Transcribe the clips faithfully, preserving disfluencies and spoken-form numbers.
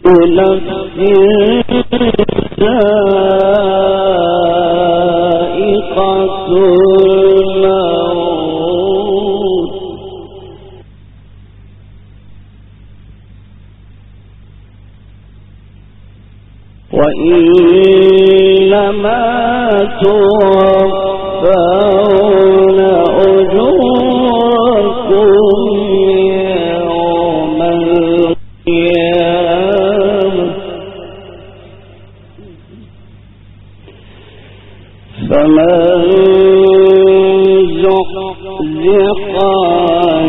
نفس ذائقة الموت وإنما توفون أجوركم يوم القيامة فمن زحزح عن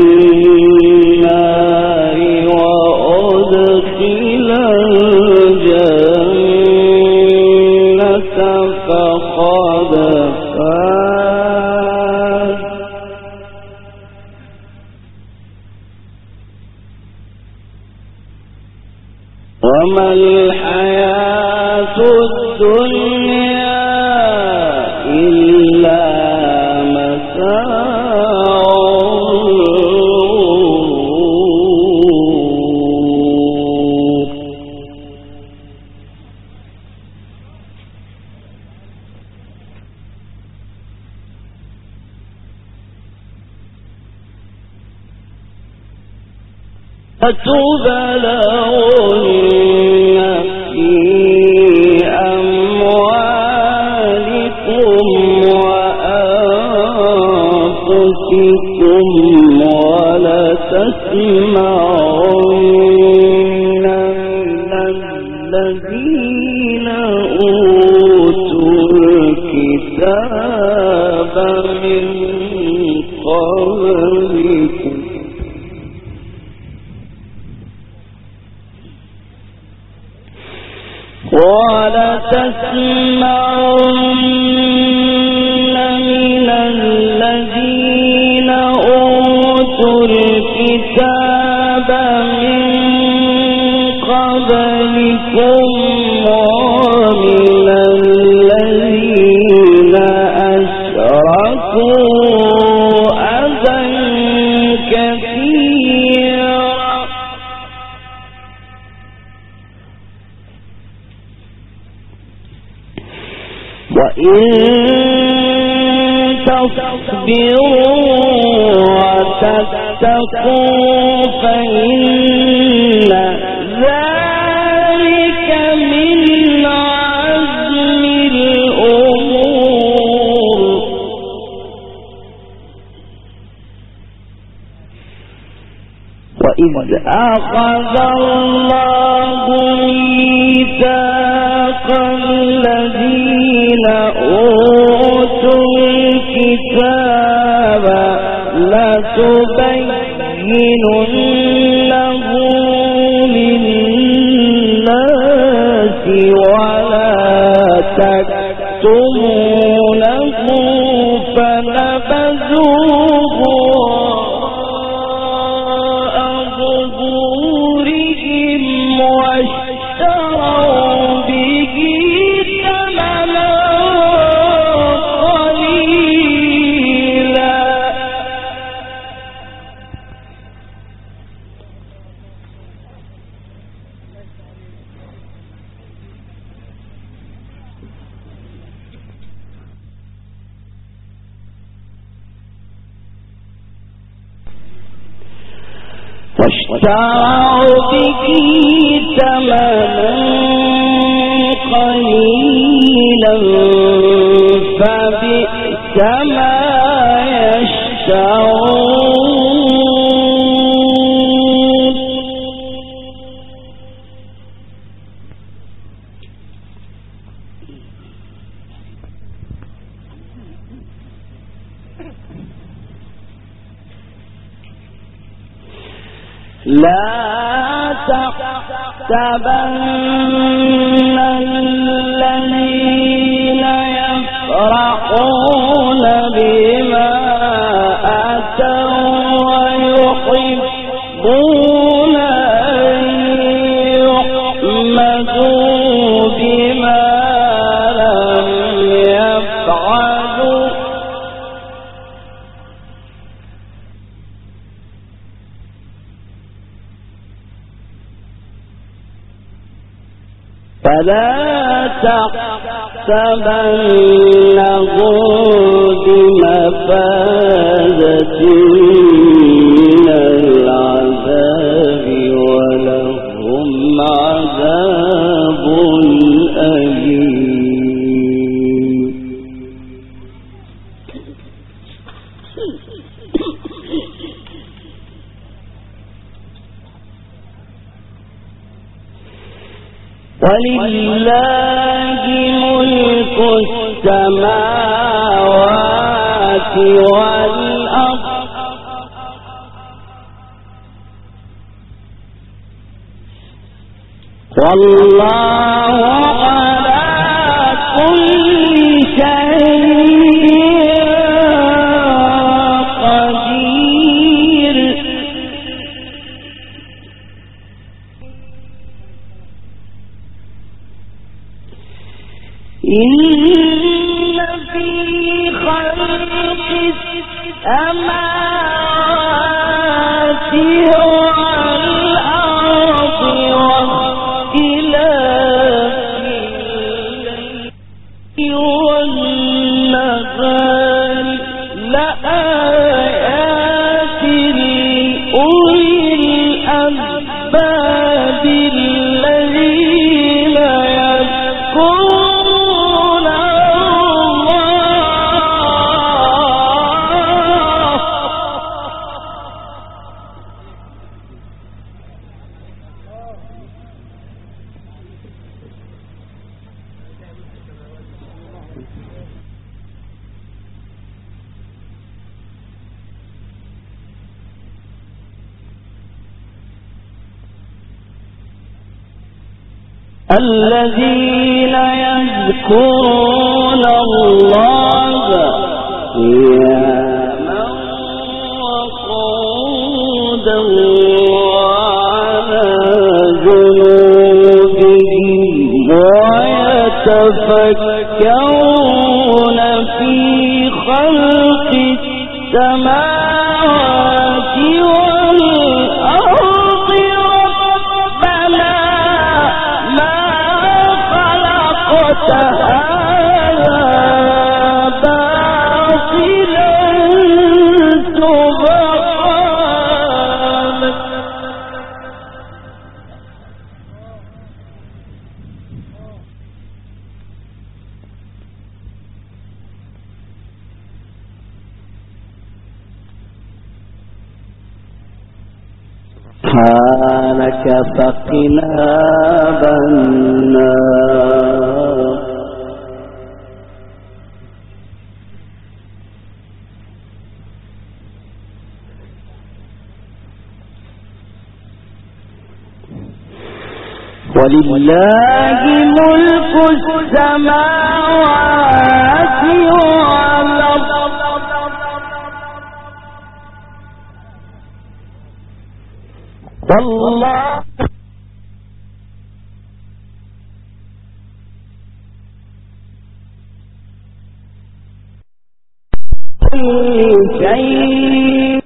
النار وأدخل الجنة فقد فاز وما الحياة الدنيا إلا متاع الغرور أتبلغن في أموالكم وأنفسكم ولتسمعن من الذين أوتوا الكتاب من قبلكم ولتسمعن من الذين أوتوا الكتاب من قبلكم ومن الذين أشركوا أذى كثيرا وإن تصبروا وتتقوا فإن ذلك من عزم الأمور وإذ أخذ الله ميثاق الذين أوتوا الكتاب لتبيننه للناس ولا تكتمونه فنبذوه وراء ظهورهم واشتروا به ثمنا قليلا واشتروا به ثمنا قليلا فبئس ما يشترون لا تحسبن الذين يفرحون بما أتوا ويحبون أن يحمدوا بما لم يفعلوا فلا تحسبنهم بمفازة من العذاب ولهم عذاب أليم. ولله ملك السماوات والأرض والله على كل شيء قدير. إن في خلق السماوات والأرض واختلاف الليل والنهار لآيات لأولي الألباب الذين يذكرون الذين يذكرون الله قياما وقعودا وعلى جنوبهم ويتفكرون في خلق السماوات والأرض ربنا هذا باطلا سبحانك. سبحانك فقنا عذاب النار. ولله ملك السماوات والأرض والله كل شيء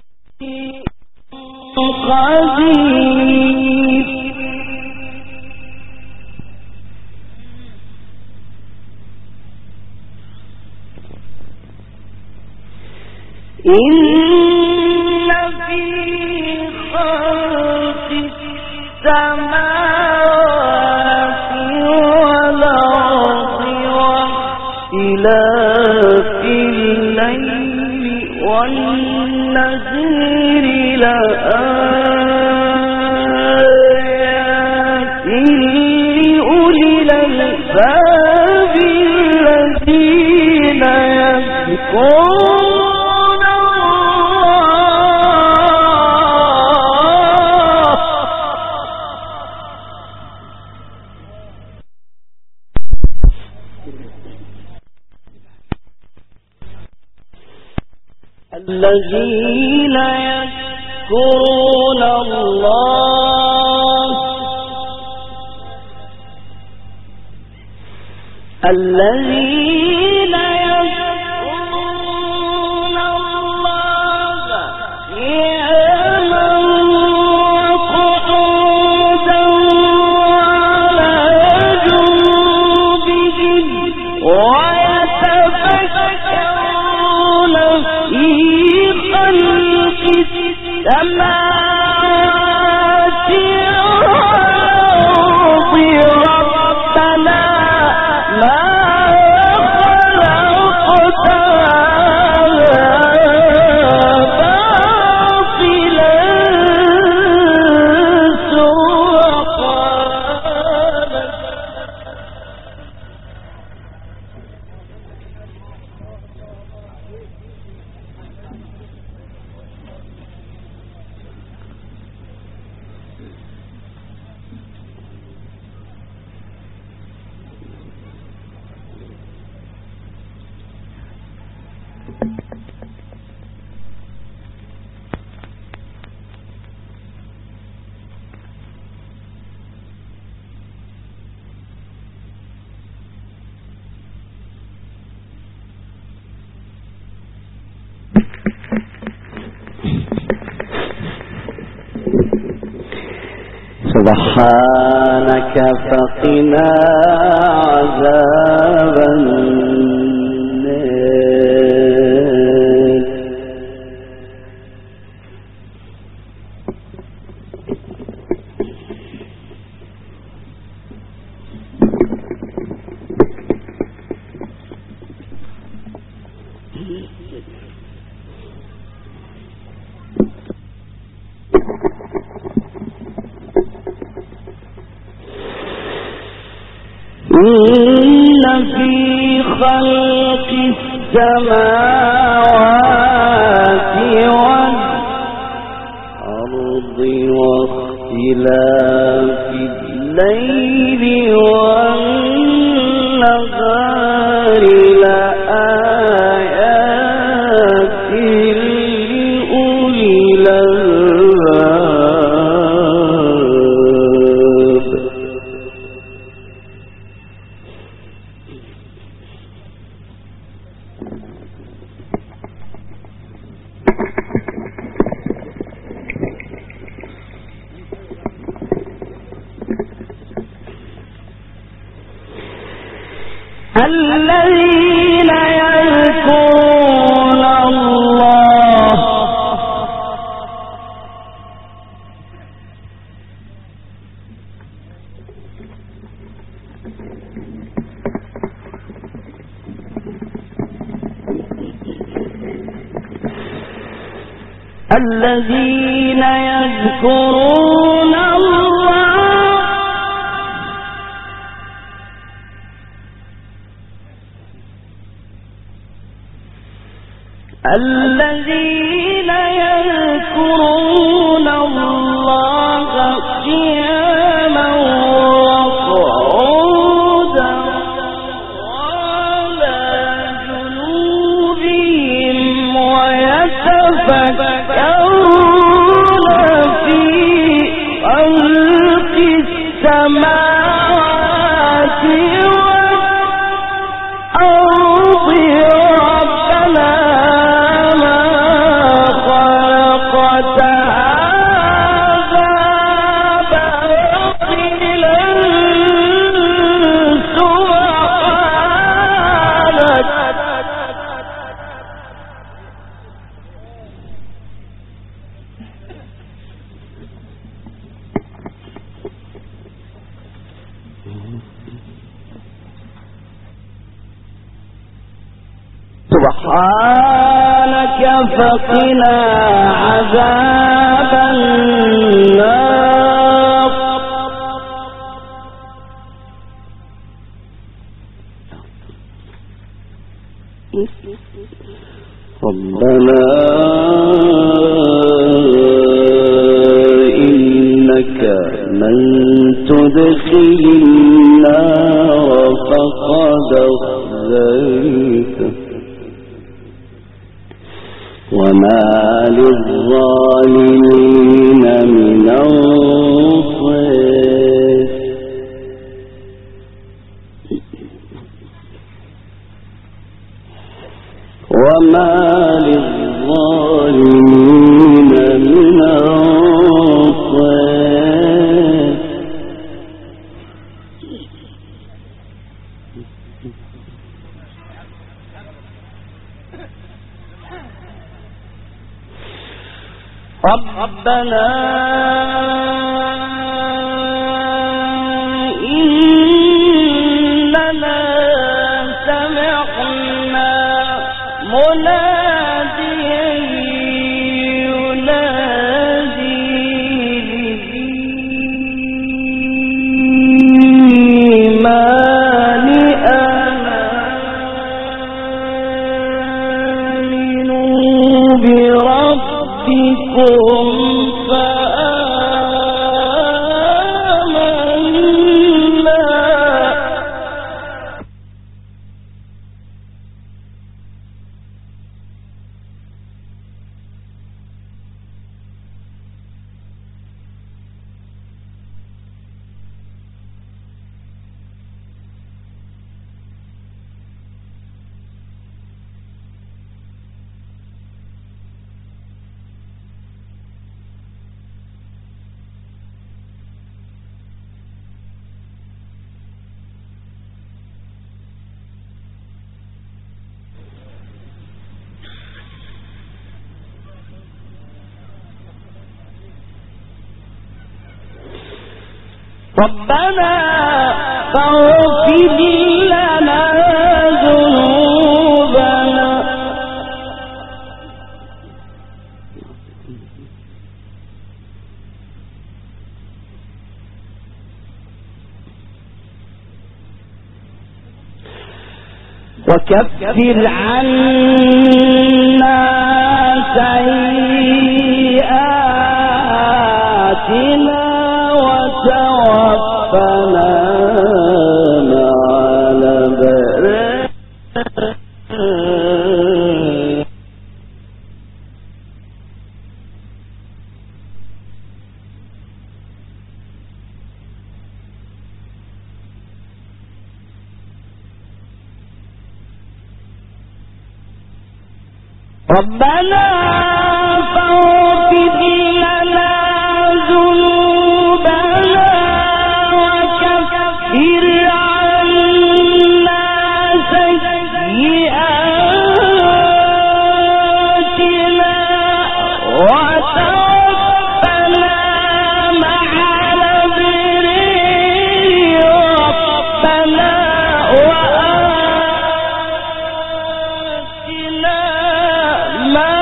قدير. إن في خلق السماوات والأرض واختلاف الليل والنهار لآيات لأولي الألباب الذين يذكرون الذين يذكرون الله الذين يذكرون الله قياما وقعودا وعلى جنوبهم السماوات والأرض ربنا ما خلقت باطلا سبحانك فقنا عذاب النار. إن في خلق السماوات والأرض واختلاف الليل والنهار لآيات لأولي الألباب. الذين يذكرون الله الذين يذكرون الله الذين يذكرون الله قياما وقعودا وعلى جنوبهم ويتفكرون في خلق السماوات والأرض ربنا سبحانك فقنا عذاب النار. ربنا إنك من تدخل النار فقد أخزيته وما للظالمين من أنصار. وما للظالمين من أنصار. ربنا إننا سمعنا مناديا ينادي للإيمان أن آمنوا بربكم ربنا فاغفر لنا ذنوبنا وكفر عنا سيئاتنا وتوفنا مع الأبرار ربنا فاغفر لنا ذنوبنا وكفر عنا سيئاتنا وتوفنا مع الأبرار ربنا وآتنا ما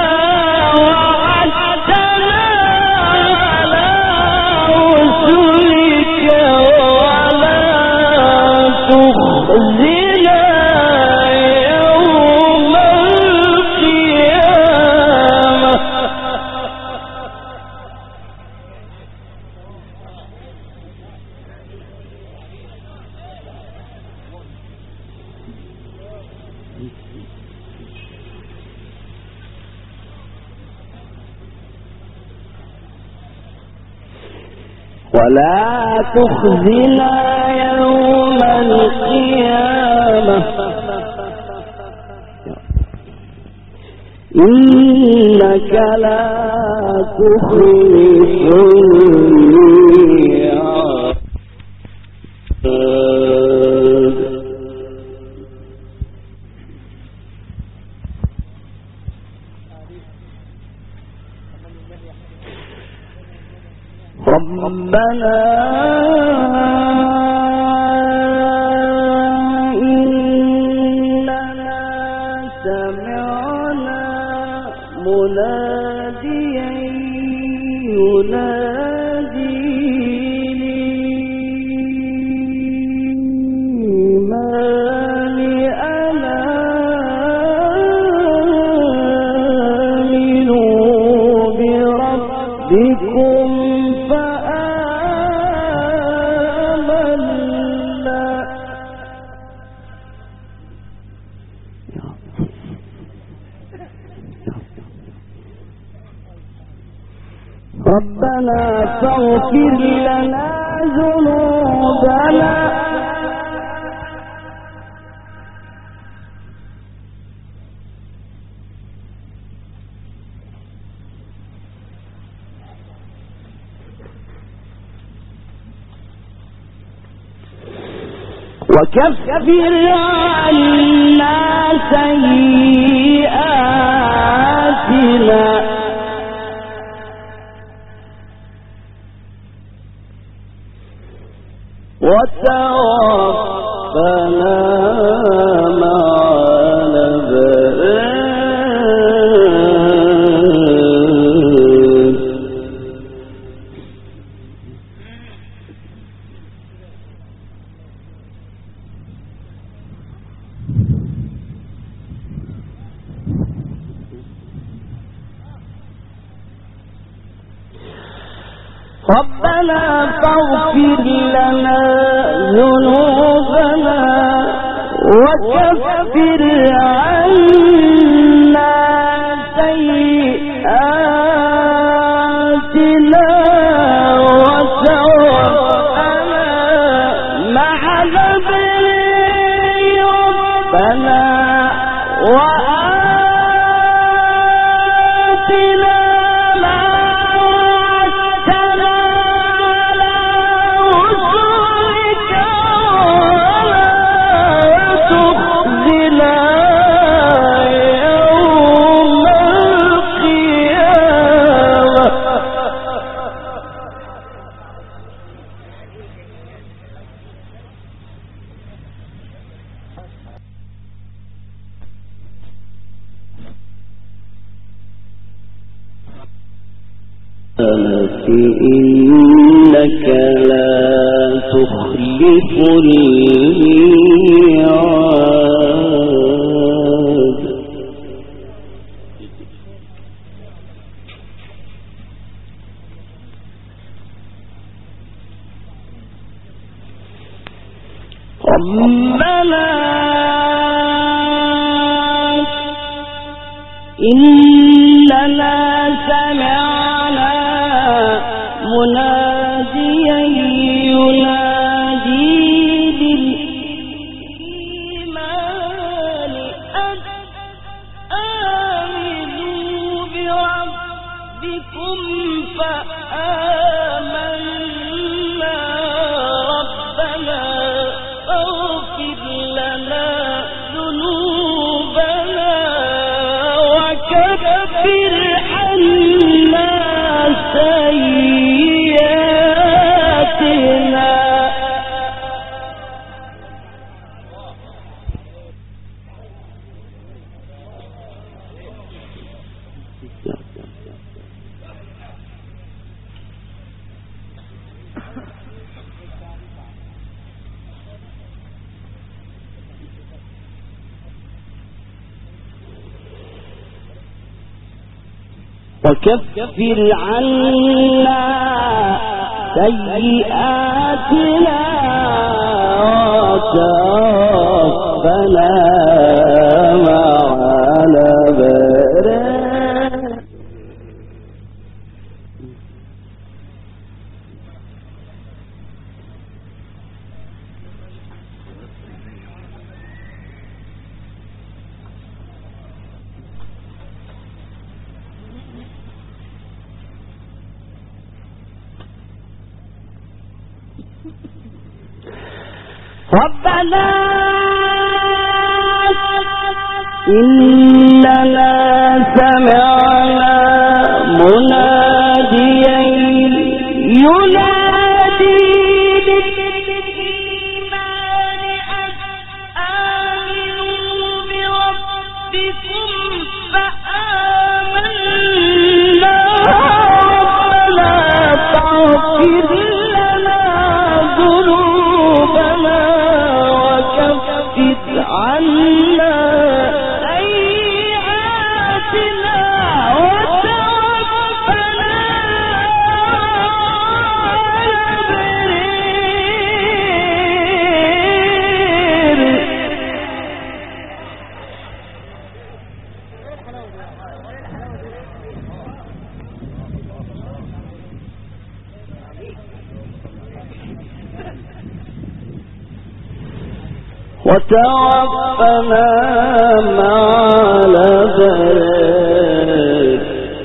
وعدتنا على رسلك ولا تخزنا يوم القيامة ولا تخزنا يوم القيامة إنك لا تخلف الميعاد ربنا إننا سمعنا مناديا ينادي للإيمان أن آمنوا بربكم ربنا فاغفر لنا ذنوبنا وكفر عنا سيئاتنا وتوفنا مع الأبرار. ربنا فاغفر لنا ذنوبنا وكفر عنا سيئاتنا وتوفنا مع الأبرار. ربنا وآتنا إنك لا تخلف الميعاد. ربنا إننا سمعنا مناديا ينادي للإيمان أن آمنوا بربكم فآمنا. ربنا اغفر لنا ذنوبنا وكفر عنا سيئاتنا. وكفر عنا سيئاتنا وتوفنا مع الأبرار. ربنا إننا سمعنا مناديا ينادي للإيمان أن آمنوا بربكم فآمنا. ربنا فاغفر لنا ذنوبنا وكفر عنا سيئاتنا وتوفنا وتوفنا مع الأبرار.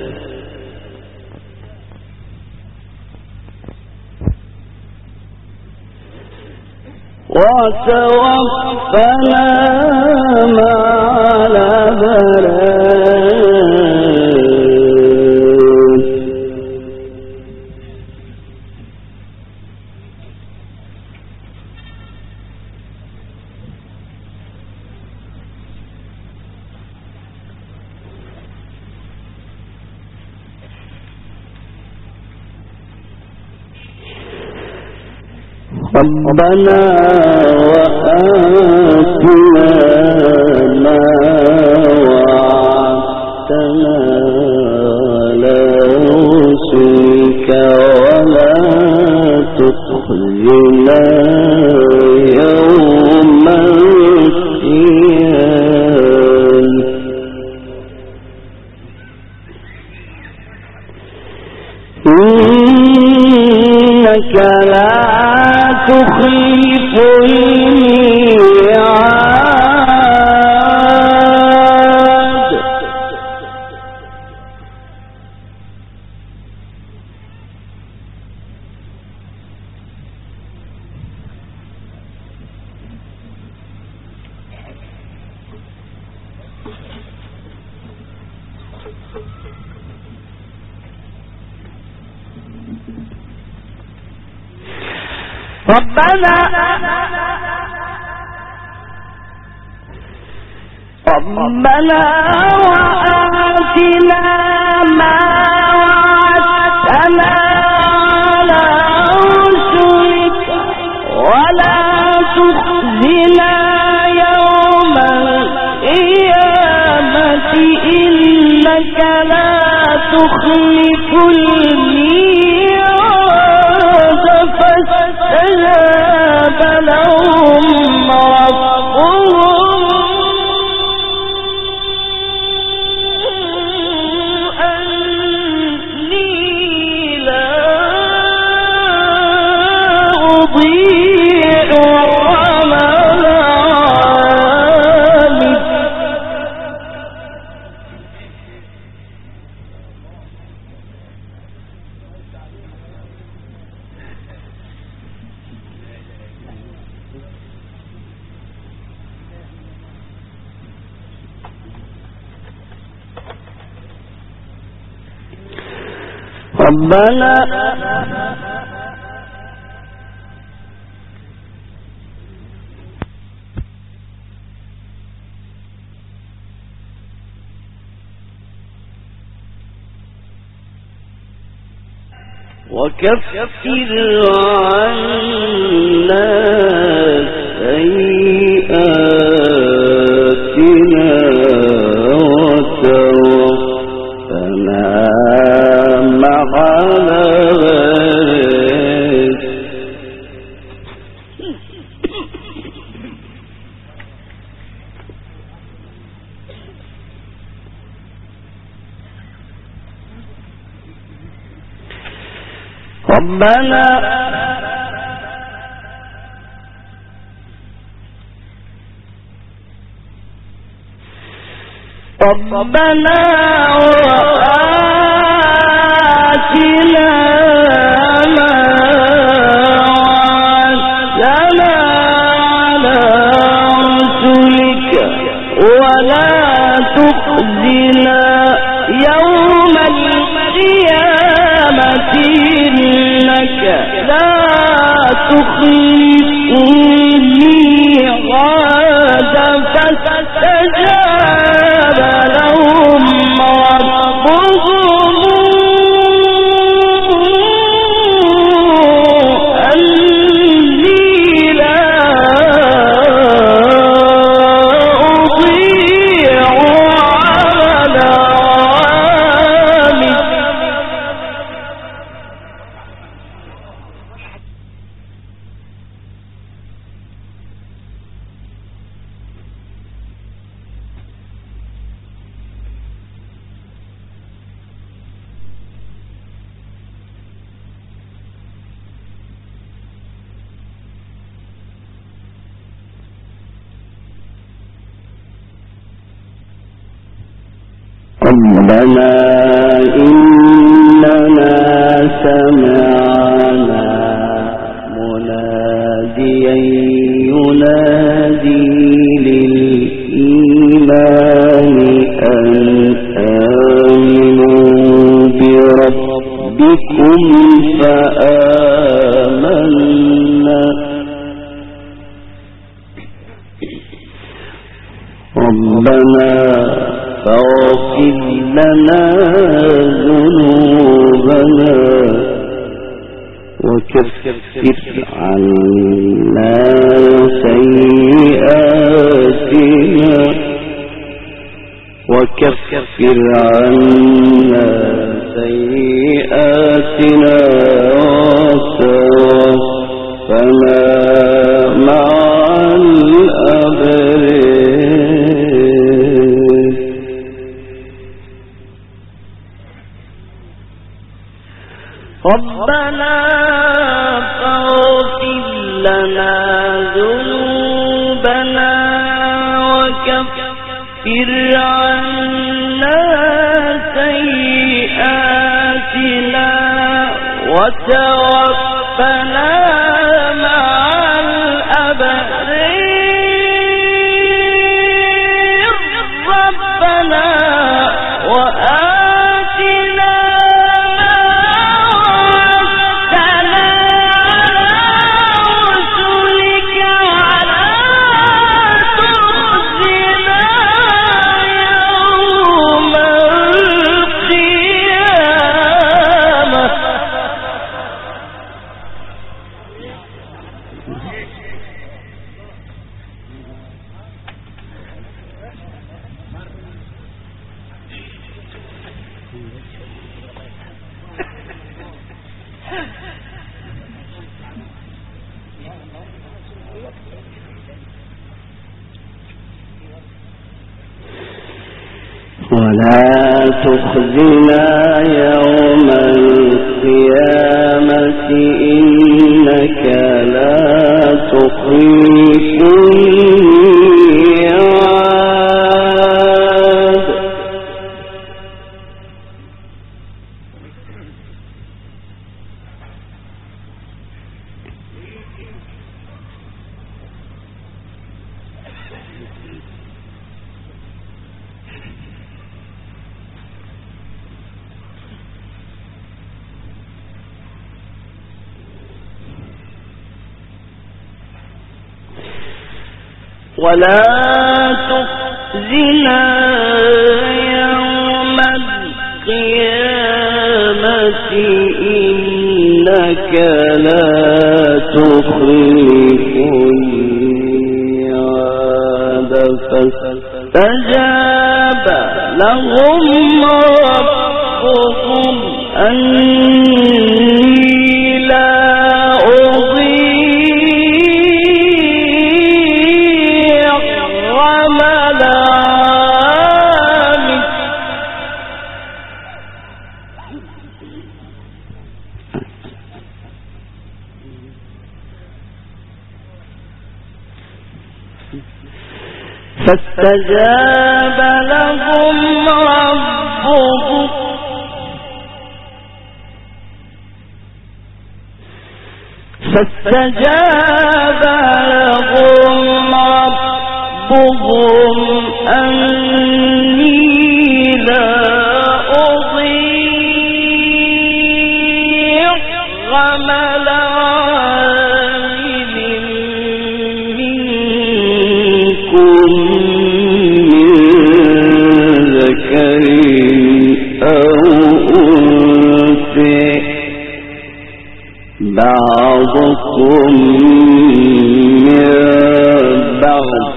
وتوفنا مع الأبرار. ربنا وآتنا ما وعدتنا على رسلك ولا تخزنا يوم القيامة إنك لا تخلف الميعاد ربنا ربنا وآتنا ما وعدتنا على رسلك ولا تخزنا يوم القيامة إنك لا تخلف الميعاد فاستجاب لهم ربهم أني لا أضيع عمل عامل ربنا وكفر عنا سيئاتنا وتوفنا مع الأبرار ربنا ربنا وآتنا ما وعدتنا على رسلك ولا تخزنا يوم القيامة إنك لا تخلف الميعاد فاستجاب لهم ربهم أني لا أضيع عمل عامل ربنا إننا سمعنا مناديا ينادي للإيمان أن آمنوا بربكم فآمنا ربنا فاغفر لنا ذنوبنا وكفر عنا سيئاتنا وكفر عنا سيئاتنا وتوفنا مع الأبرار. ربنا فاغفر لنا ذنوبنا وكفر عنا سيئاتنا وتوفنا مع الأبرار. ربنا وآتنا ولا تخزنا يوم القيامة إنك لا تخلف الميعاد. ولا تخزنا يوم القيامة إنك لا تخلف الميعاد. فاستجاب لهم ربهم أني لا فاستجاب لهم ربهم فاستجاب لهم ربهم أني لا أضيع عمل عامل منكم بعضكم من بعض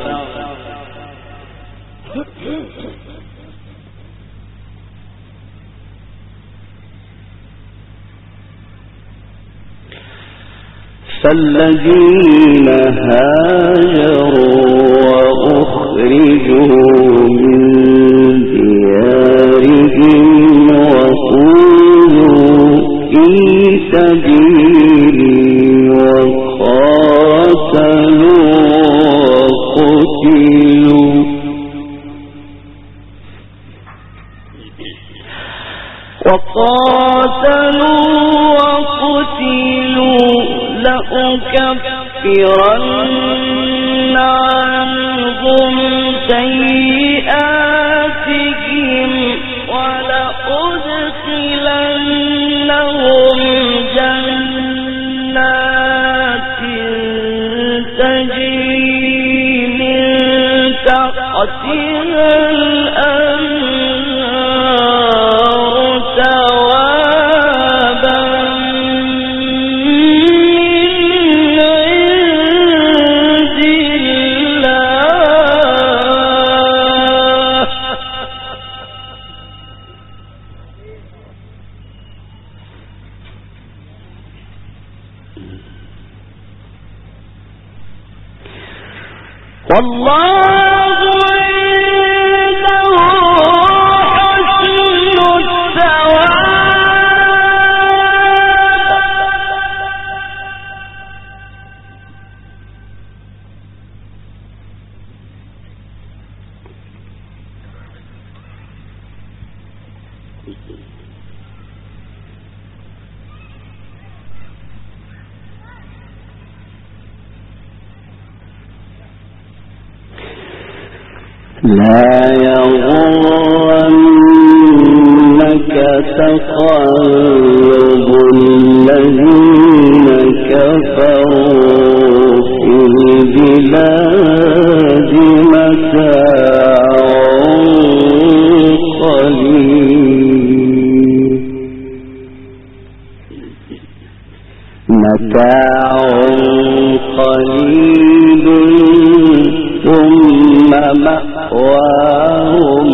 فالذين هاجروا وأخرجوا من ديارهم وأوذوا في سبيلي وقاتلوا وقتلوا وقاتلوا وقتلوا لأكفرن عنهم سيئاتهم ولأدخلنهم جنات تجري من تحتها الأنهار ثوابا والله عنده حسن الثواب. لا يغرنك تقلب الذين كفروا في البلاد متاع قليل متاع قليل ثم مأواهم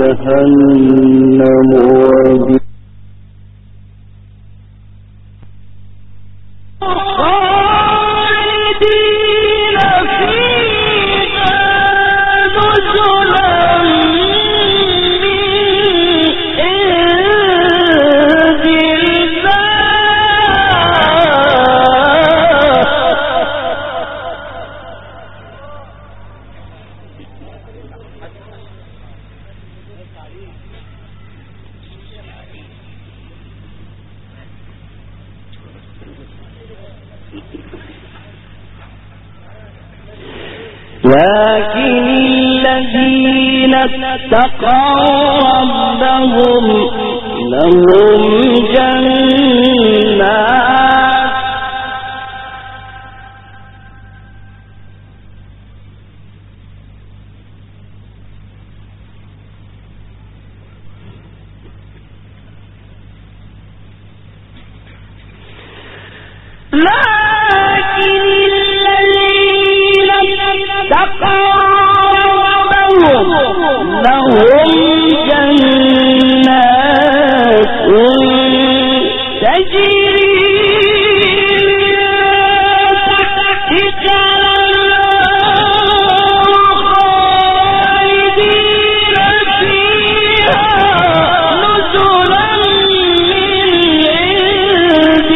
جهنم وبئس خالدين فيها نزلا من عند لكن الذين اتقوا ربهم لهم جنات لكن الذين اتقوا ربهم لهم جنات تجري من تحتها الأنهار خالدين فيها نزلا من عند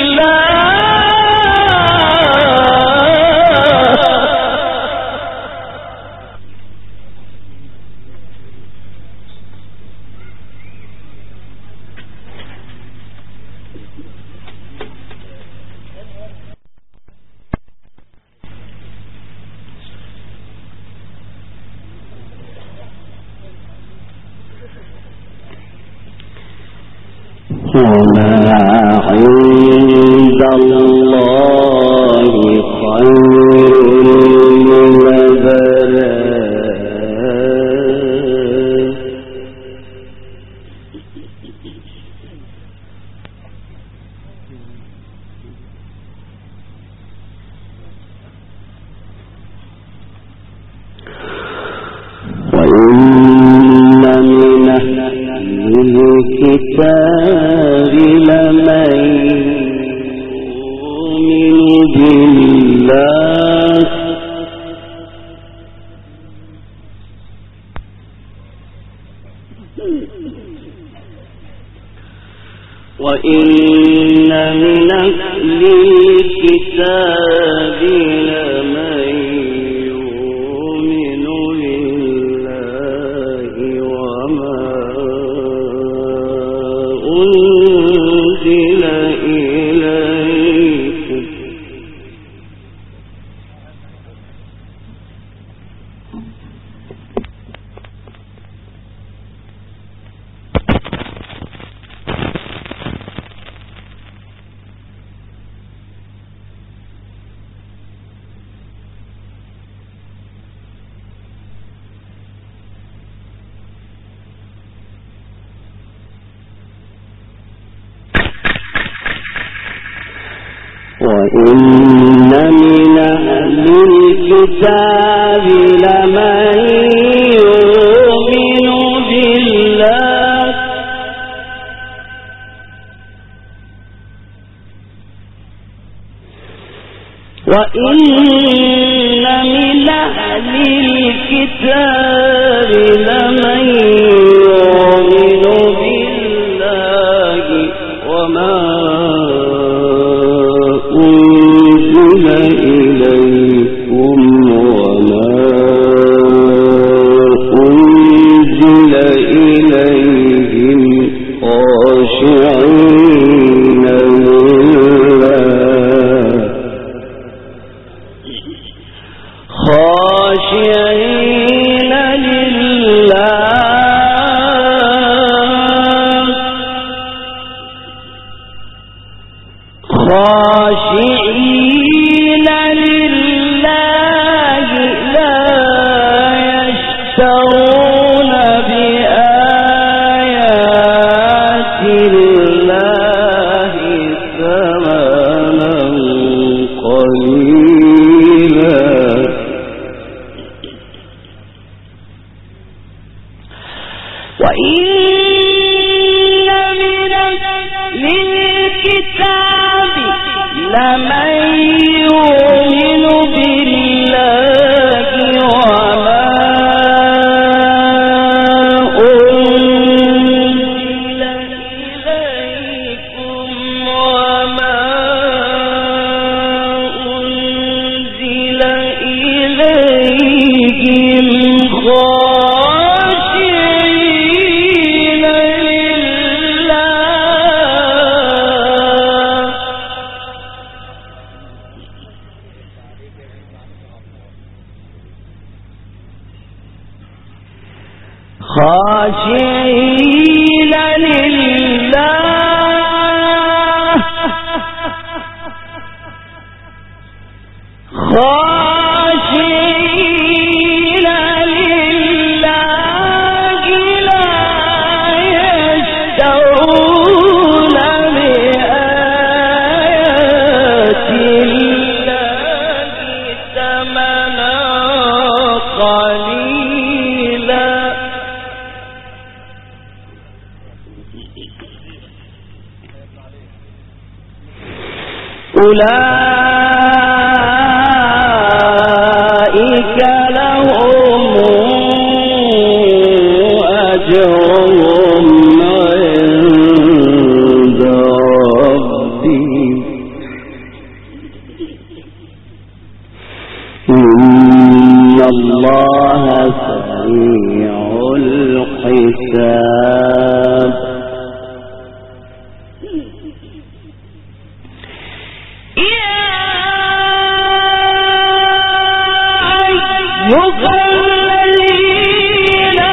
وما عند الله خير للأبرار وإن من أهل الكتاب لمن يؤمن بالله وإن من أهل الكتاب لمن يؤمن بالله وما أنزل إليكم وإن من أهل الكتاب لمن يؤمن بالله وإن من أهل الكتاب لمن يؤمن بالله وما أنزل إليكم وما أنزل إليهم خاشعين لله خاشعين لله خاشعين لله لا يشترون بآيات الله ثمنا قليلا وإن من للكتاب لمن يؤمن بالله وما أنزل إليكم وما أنزل إليهم خاشعين لله خاشعين لله خاشعين لله لا يشترون بآيات الله ثمنا قليلا أولئك لهم أجرهم عند ربهم إن الله سريع الحساب الذين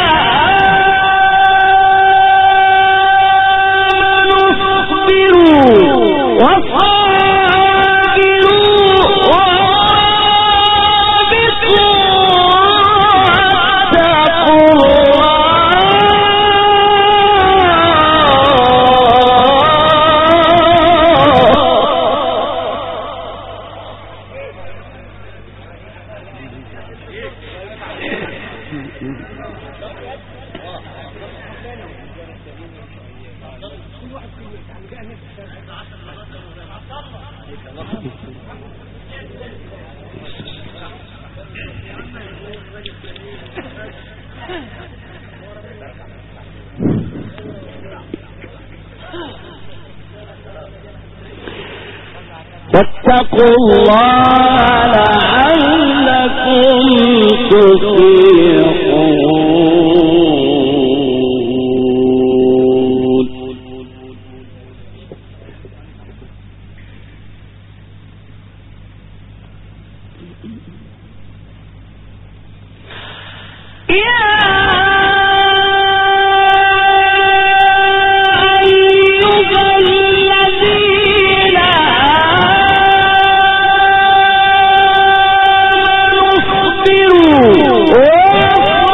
آمنوا اصبروا وصابروا ورابطوا واتقوا واتقوا الله لعلكم تفلحون. Oh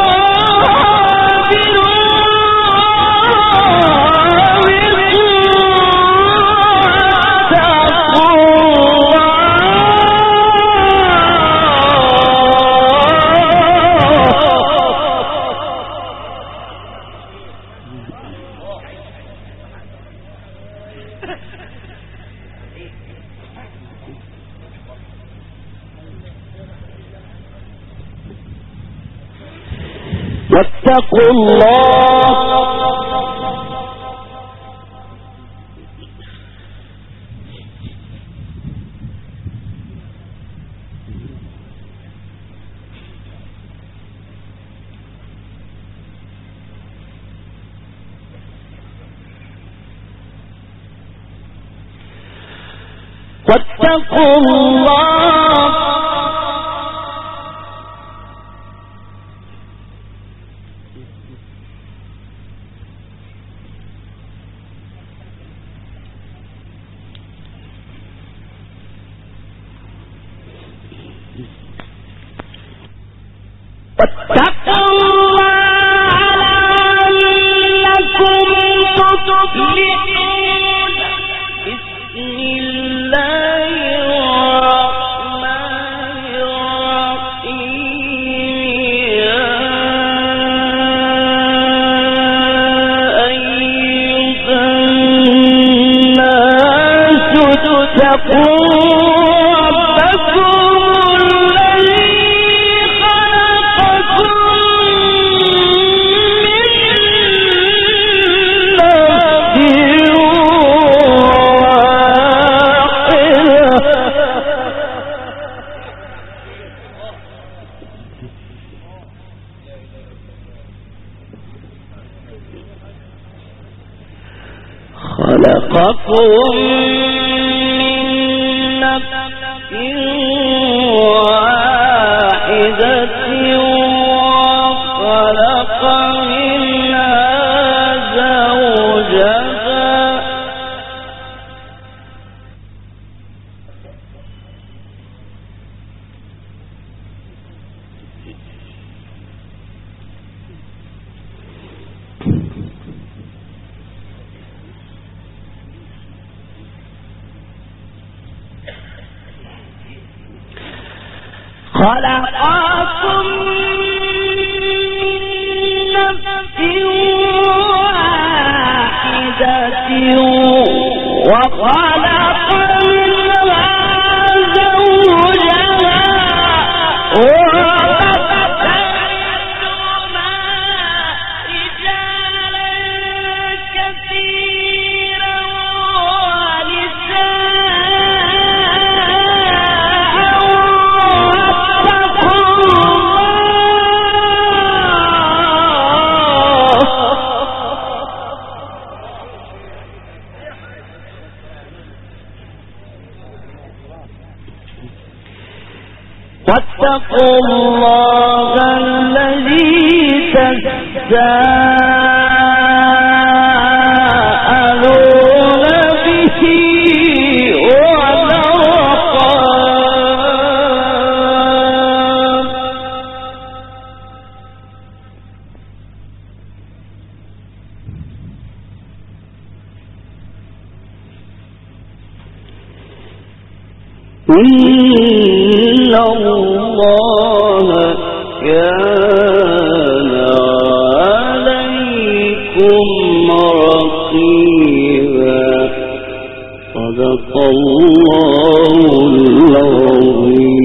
واتقوا الله واتقوا الله واتقوا الله لعلكم تفلحون. بسم الله الرحمن الرحيم. يا أيها الناس اتقوا خلقكم من نفس واحدة وخلق منها زوجها خلقكم من نفس واحدة وخلق منها زوجها وبث منهما رجالا كثيرا واتقوا الله الذي تساءلون به والأرحام إن الله كان عليكم رقيبا. صدق الله العظيم.